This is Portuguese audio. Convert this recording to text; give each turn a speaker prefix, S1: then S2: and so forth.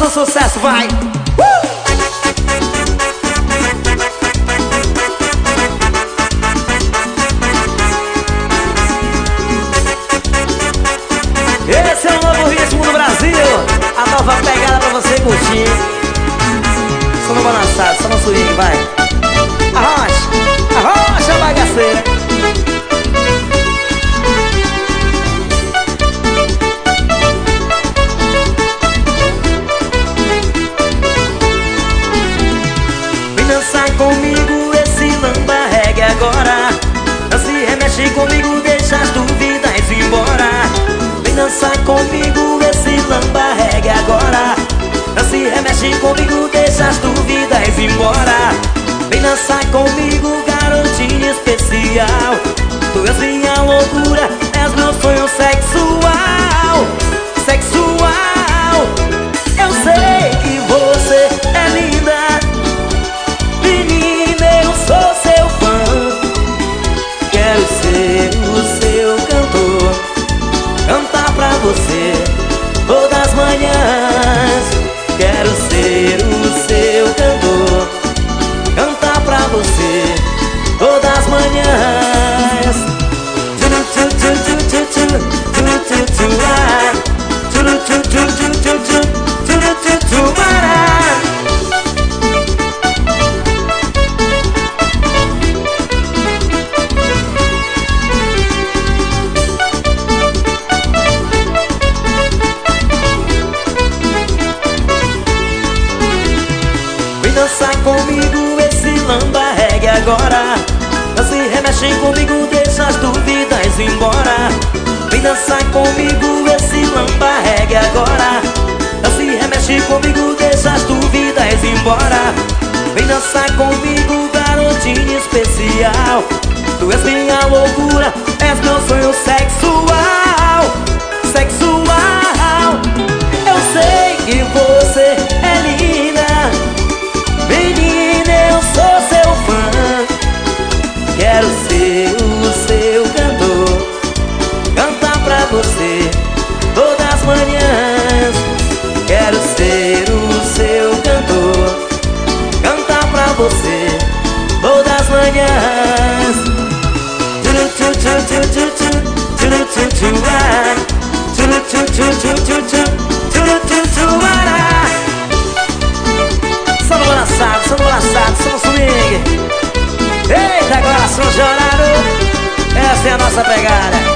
S1: do sucesso, vai! Esse é o novo ritmo do Brasil, a nova pegada pra você curtir. Só no balançado, só no swing, vai. Arrocha a bagaceira. Dançar comigo esse lamba reggae agora. Não se remexe comigo, deixa as dúvidas embora. Vem dançar comigo esse lamba reggae agora. Não se remexe comigo, deixa as dúvidas embora. Vem dançar comigo, garotinha especial. Tu és minha loucura, és meu sonho sexual. Sexual. Eu sei que você é linda. Você todas as manhãs, quero ser o seu cantor. Cantar pra você todas as manhãs. Dançar comigo esse lamba reggae agora. Não se remexe comigo, deixa as dúvidas embora. Vem dançar comigo esse lamba reggae agora. Não se remexe comigo, deixa as dúvidas embora. Vem dançar comigo, garotinha especial. Tu és minha loucura, és meu sonho sexual. Sexual. Eu sei que você é linda. Menina, eu sou seu fã. Quero ser o seu cantor. Cantar pra você todas as manhãs. Quero ser o seu cantor. Cantar pra você todas as manhãs. Só no balançado, só no swing. Eita, coração chorado. Essa é a nossa pegada.